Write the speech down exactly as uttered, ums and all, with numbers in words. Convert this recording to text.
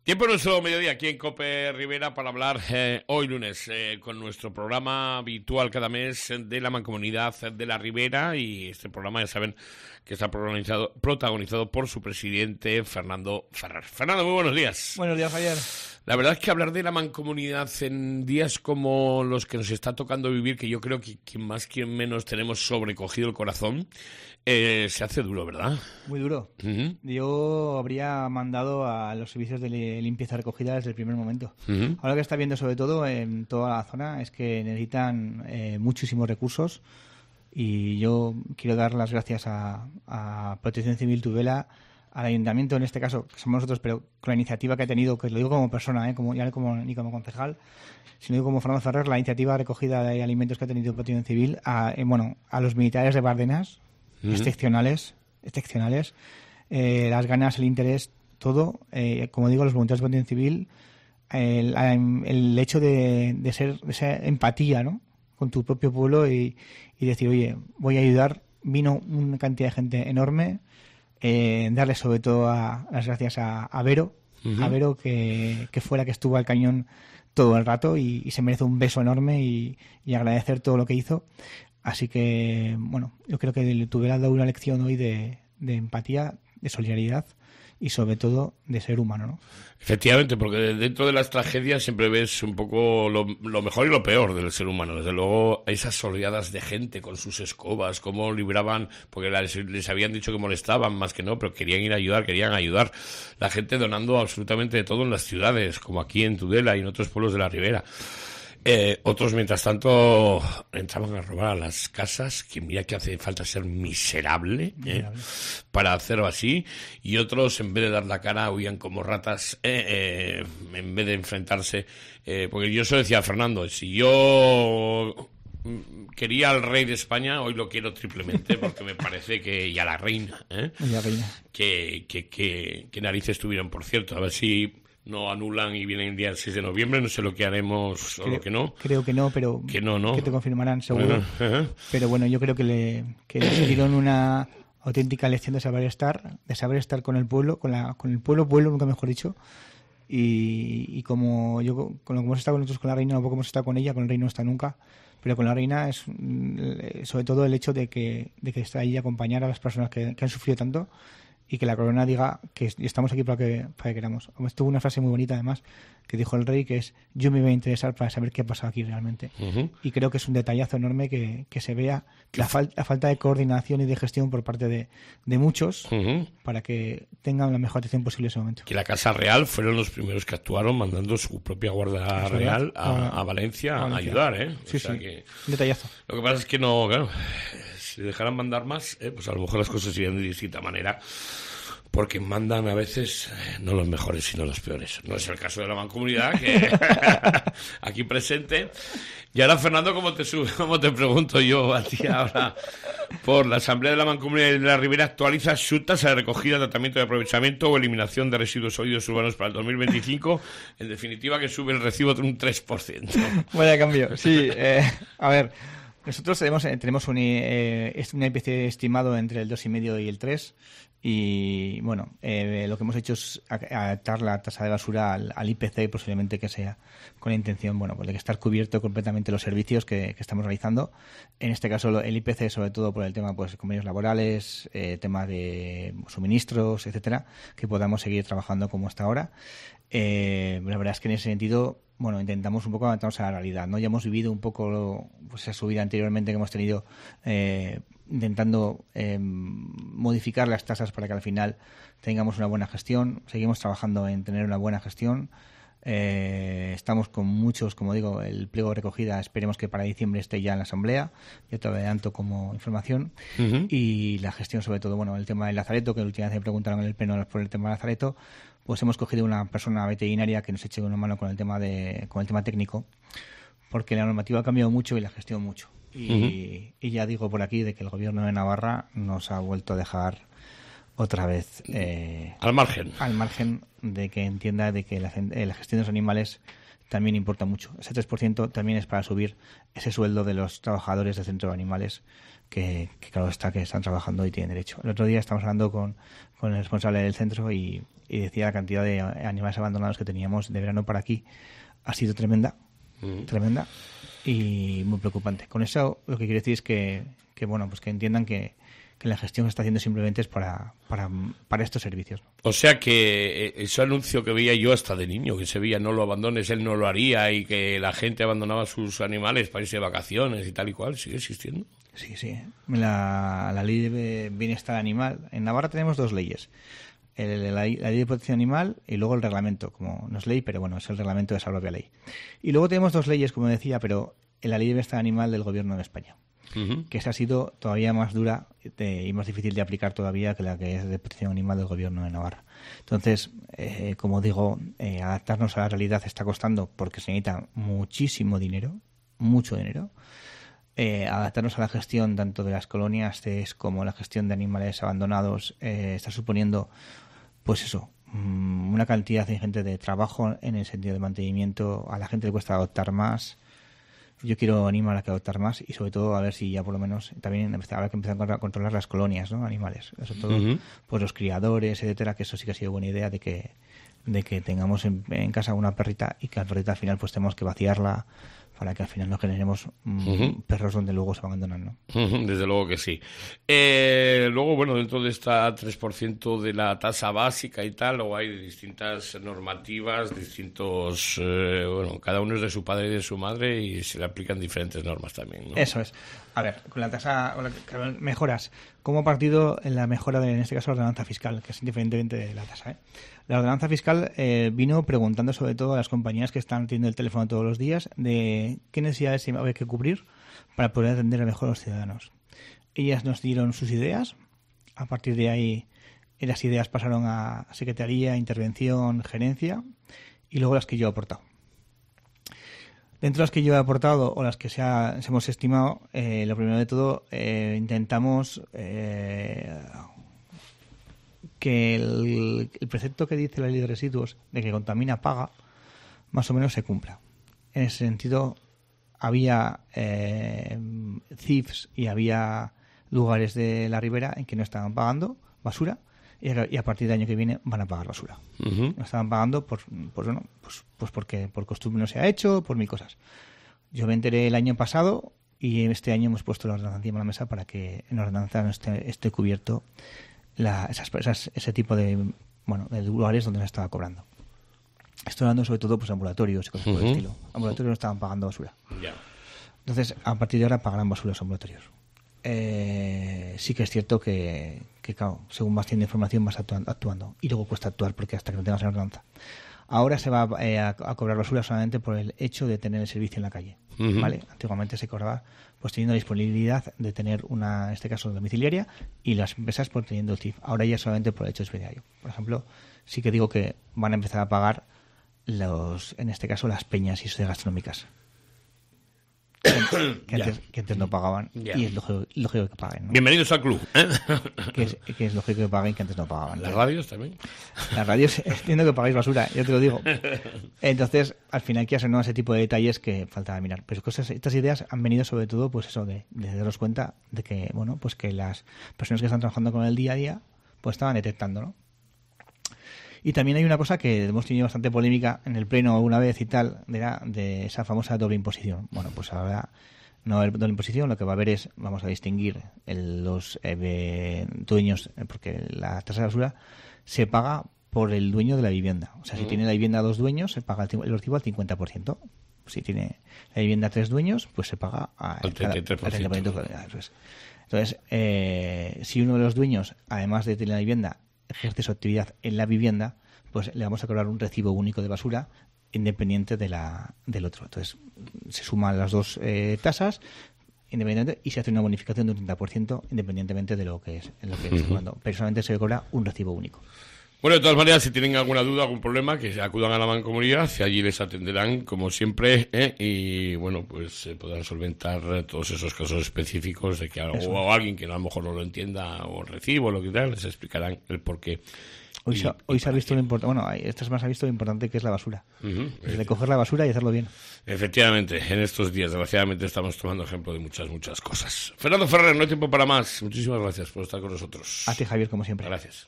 Tiempo nuestro mediodía aquí en COPE Rivera para hablar eh, hoy lunes eh, con nuestro programa habitual cada mes de la Mancomunidad de la Ribera, y este programa ya saben que está protagonizado, protagonizado por su presidente Fernando Ferrer. Fernando, muy buenos días. Buenos días, Javier. La verdad es que hablar de la mancomunidad en días como los que nos está tocando vivir, que yo creo que quien más, quien menos tenemos sobrecogido el corazón, eh, se hace duro, ¿verdad? Muy duro. Uh-huh. Yo habría mandado a los servicios de limpieza recogida desde el primer momento. Uh-huh. Ahora que está viendo sobre todo en toda la zona es que necesitan eh, muchísimos recursos, y yo quiero dar las gracias a, a Protección Civil Tudela, al ayuntamiento en este caso, que somos nosotros, pero con la iniciativa que ha tenido, que lo digo como persona, ¿eh? como, ya no como, ni como concejal, sino como Fernando Ferrer, la iniciativa de recogida de alimentos que ha tenido Protección Civil, a, eh, bueno, a los militares de Bardenas, uh-huh. excepcionales, excepcionales, eh, las ganas, el interés, todo, eh, como digo, los voluntarios de Protección Civil, el, el hecho de, de ser de esa empatía, ¿no?, con tu propio pueblo y, y decir, oye, voy a ayudar. Vino una cantidad de gente enorme. Eh, darle sobre todo a, las gracias a, a Vero, uh-huh. a Vero que, que fue la que estuvo al cañón todo el rato, y, y se merece un beso enorme y, y agradecer todo lo que hizo. Así que, bueno, yo creo que le tuviera dado una lección hoy de, de empatía, de solidaridad y sobre todo de ser humano, ¿no? Efectivamente, porque dentro de las tragedias siempre ves un poco lo, lo mejor y lo peor del ser humano. Desde luego, esas oleadas de gente con sus escobas, cómo libraban, porque les, les habían dicho que molestaban más que no, pero querían ir a ayudar, querían ayudar. La gente donando absolutamente de todo en las ciudades, como aquí en Tudela y en otros pueblos de la Ribera. Eh, otros, mientras tanto, entraban a robar a las casas, que mira que hace falta ser miserable, ¿eh? para hacerlo así, y otros, en vez de dar la cara, huían como ratas, eh, eh, en vez de enfrentarse, eh, porque yo eso decía a Fernando, si yo quería al rey de España, hoy lo quiero triplemente, porque me parece que, y a la reina, ¿eh? La reina. Que, que, que, que narices tuvieron, por cierto, a ver si no anulan y vienen el día seis de noviembre, no sé lo que haremos o creo, lo que no. Creo que no, pero que, no, no. que te confirmarán seguro. Uh-huh. Pero bueno, yo creo que le, que le dieron una auténtica lección de saber estar, de saber estar con el pueblo, con la con el pueblo, pueblo, nunca mejor dicho. Y, y como yo con lo que hemos estado nosotros con la reina, tampoco hemos estado con ella, con el rey no está nunca, pero con la reina es sobre todo el hecho de que, de que está ahí a acompañar a las personas que, que han sufrido tanto, y que la corona diga que estamos aquí para que, para que queramos. Tuvo una frase muy bonita, además, que dijo el rey, que es: yo me voy a interesar para saber qué ha pasado aquí realmente. Uh-huh. Y creo que es un detallazo enorme que, que se vea la, fal- la falta de coordinación y de gestión por parte de, de muchos, uh-huh. para que tengan la mejor atención posible en ese momento. Que la Casa Real fueron los primeros que actuaron mandando su propia Guardia Real a, a, Valencia a, a ayudar, ¿eh? Sí, o sea sí, que, un detallazo. Lo que pasa es que no, claro, si dejaran mandar más, eh, pues a lo mejor las cosas irían de distinta manera, porque mandan a veces eh, no los mejores sino los peores. No es el caso de la Mancomunidad, que aquí presente. Y ahora, Fernando, ¿cómo te sube, cómo te pregunto yo a ti ahora por la Asamblea de la Mancomunidad de la Ribera actualiza su tasa de recogida, tratamiento de aprovechamiento o eliminación de residuos sólidos urbanos para el dos mil veinticinco? En definitiva, que sube el recibo de un tres por ciento. Vaya cambio, sí. Eh, a ver, nosotros tenemos, tenemos un, eh, un I P C estimado entre el dos coma cinco y el tres. Y bueno, eh, lo que hemos hecho es adaptar la tasa de basura al, al I P C, posiblemente que sea con la intención, bueno, pues de que estar cubierto completamente los servicios que, que estamos realizando. En este caso el I P C, sobre todo por el tema, pues, convenios laborales, eh, tema de suministros, etcétera, que podamos seguir trabajando como hasta ahora. Eh, la verdad es que en ese sentido, bueno, intentamos un poco adaptarnos a la realidad, ¿no? Ya hemos vivido un poco, pues, esa subida anteriormente que hemos tenido, eh, intentando eh, modificar las tasas para que al final tengamos una buena gestión. Seguimos trabajando en tener una buena gestión. Eh, estamos con muchos, como digo, el pliego de recogida, esperemos que para diciembre esté ya en la Asamblea, yo te lo adelanto como información. Uh-huh. Y la gestión, sobre todo, bueno, el tema del lazareto, que la última vez me preguntaron en el pleno por el tema del lazareto, pues hemos cogido una persona veterinaria que nos eche una mano con el tema de con el tema técnico, porque la normativa ha cambiado mucho y la gestión mucho. Y, uh-huh. y ya digo por aquí de que el gobierno de Navarra nos ha vuelto a dejar otra vez eh, al margen al margen de que entienda de que la, eh, la gestión de los animales también importa mucho. Ese tres por ciento también es para subir ese sueldo de los trabajadores del centro de animales que, que claro está, que están trabajando y tienen derecho. El otro día estamos hablando con, con el responsable del centro y, y decía la cantidad de animales abandonados que teníamos de verano para aquí ha sido tremenda, uh-huh. tremenda y muy preocupante. Con eso lo que quiero decir es que, que bueno, pues que entiendan que que la gestión que está haciendo simplemente es para, para, para estos servicios. O sea que ese anuncio que veía yo hasta de niño, que se veía no lo abandones, él no lo haría, y que la gente abandonaba sus animales para irse de vacaciones y tal y cual, ¿sigue existiendo? Sí, sí. La, la ley de bienestar animal. En Navarra tenemos dos leyes. El, la, la ley de protección animal y luego el reglamento, como no es ley, pero bueno, es el reglamento de esa propia ley. Y luego tenemos dos leyes, como decía, pero en la ley de bienestar animal del gobierno de España. Uh-huh. Que esa ha sido todavía más dura de, y más difícil de aplicar todavía que la que es de protección animal del gobierno de Navarra. Entonces, eh, como digo, eh, adaptarnos a la realidad está costando porque se necesita muchísimo dinero, mucho dinero. Eh, adaptarnos a la gestión tanto de las colonias C E S como la gestión de animales abandonados eh, está suponiendo, pues eso, mmm, una cantidad ingente de trabajo en el sentido de mantenimiento. A la gente le cuesta adoptar más. Yo quiero animar a que adoptar más y sobre todo a ver si ya por lo menos también habrá que empezar a controlar las colonias, ¿no? Animales, sobre todo uh-huh. pues los criadores, etcétera, que eso sí que ha sido buena idea de que de que tengamos en, en casa una perrita y que la perrita al final pues tenemos que vaciarla para que al final no generemos mm, uh-huh. perros donde luego se abandonan, ¿no? Uh-huh, desde luego que sí. Eh, luego, bueno, dentro de esta tres por ciento de la tasa básica y tal, luego hay distintas normativas, distintos... Eh, bueno, cada uno es de su padre y de su madre y se le aplican diferentes normas también, ¿no? Eso es. A ver, con la tasa... Con mejoras. ¿Cómo partido en la mejora de, en este caso, la ordenanza fiscal, que es indiferentemente de la tasa, ¿eh? La ordenanza fiscal eh, vino preguntando sobre todo a las compañías que están teniendo el teléfono todos los días de qué necesidades hay que cubrir para poder atender mejor a los ciudadanos. Ellas nos dieron sus ideas, a partir de ahí las ideas pasaron a secretaría, intervención, gerencia y luego las que yo he aportado. Dentro de las que yo he aportado o las que se, ha, se hemos estimado, eh, lo primero de todo, eh, intentamos eh, que el, el precepto que dice la ley de residuos de que contamina paga, más o menos se cumpla. En ese sentido, había eh, C I Fs y había lugares de la ribera en que no estaban pagando basura y a partir del año que viene van a pagar basura. Uh-huh. No estaban pagando por, por bueno, pues, pues porque por costumbre no se ha hecho, por mil cosas. Yo me enteré el año pasado y este año hemos puesto la ordenanza encima de la mesa para que en la ordenanza no esté, esté cubierto la, esas, esas, ese tipo de bueno de lugares donde se estaba cobrando. Estoy hablando sobre todo pues ambulatorios y cosas uh-huh. por el estilo. Ambulatorios no estaban pagando basura. Yeah. Entonces, a partir de ahora pagarán basura los ambulatorios. Eh, sí que es cierto que, que, claro, según vas teniendo información vas actuando, actuando. Y luego cuesta actuar porque hasta que no tengas la ordenanza. Ahora se va eh, a, a cobrar basura solamente por el hecho de tener el servicio en la calle. Uh-huh. ¿Vale? Antiguamente se cobraba pues teniendo la disponibilidad de tener una, en este caso, domiciliaria y las empresas por teniendo el T I F. Ahora ya solamente por el hecho expediario. Por ejemplo, sí que digo que van a empezar a pagar los, en este caso, las peñas y sociedades gastronómicas. Que, que, antes, que antes no pagaban yeah. y es lógico, lógico que paguen, ¿no? Bienvenidos al club, ¿eh? que, es, que es lógico que paguen que antes no pagaban. ¿Las radios también? Las radios entiendo que pagáis basura, yo te lo digo. Entonces, al final quiero hacer ¿no? ese tipo de detalles que faltaba mirar. Pero cosas, estas ideas han venido sobre todo pues eso de, de daros cuenta de que bueno pues que las personas que están trabajando con el día a día pues estaban detectando, ¿no? Y también hay una cosa que hemos tenido bastante polémica en el pleno alguna vez y tal, de, la, de esa famosa doble imposición. Bueno, pues ahora no va a haber doble imposición, lo que va a haber es, vamos a distinguir el, los eh, dueños, porque la tasa de basura se paga por el dueño de la vivienda. O sea, si uh-huh. tiene la vivienda dos dueños, se paga el recibo al cincuenta por ciento. Si tiene la vivienda tres dueños, pues se paga al treinta y tres por ciento. Entonces, eh, si uno de los dueños, además de tener la vivienda, ejerce su actividad en la vivienda, pues le vamos a cobrar un recibo único de basura independiente de la del otro. Entonces, se suman las dos eh, tasas independientemente y se hace una bonificación de un treinta por ciento independientemente de lo que es en lo que uh-huh. es cobrando. Pero solamente se le cobra un recibo único. Bueno, de todas maneras, si tienen alguna duda, algún problema, que acudan a la mancomunidad, y allí les atenderán, como siempre, ¿eh? Y, bueno, pues se eh, podrán solventar todos esos casos específicos de que algo, o alguien que a lo mejor no lo entienda o recibo, lo que tal, les explicarán el porqué Hoy, y, se, hoy se ha visto lo importante, bueno, esta semana se ha visto lo importante que es la basura. Uh-huh. Es de coger la basura y hacerlo bien. Efectivamente, en estos días, desgraciadamente, estamos tomando ejemplo de muchas, muchas cosas. Fernando Ferrer, no hay tiempo para más. Muchísimas gracias por estar con nosotros. A ti, Javier, como siempre. Gracias.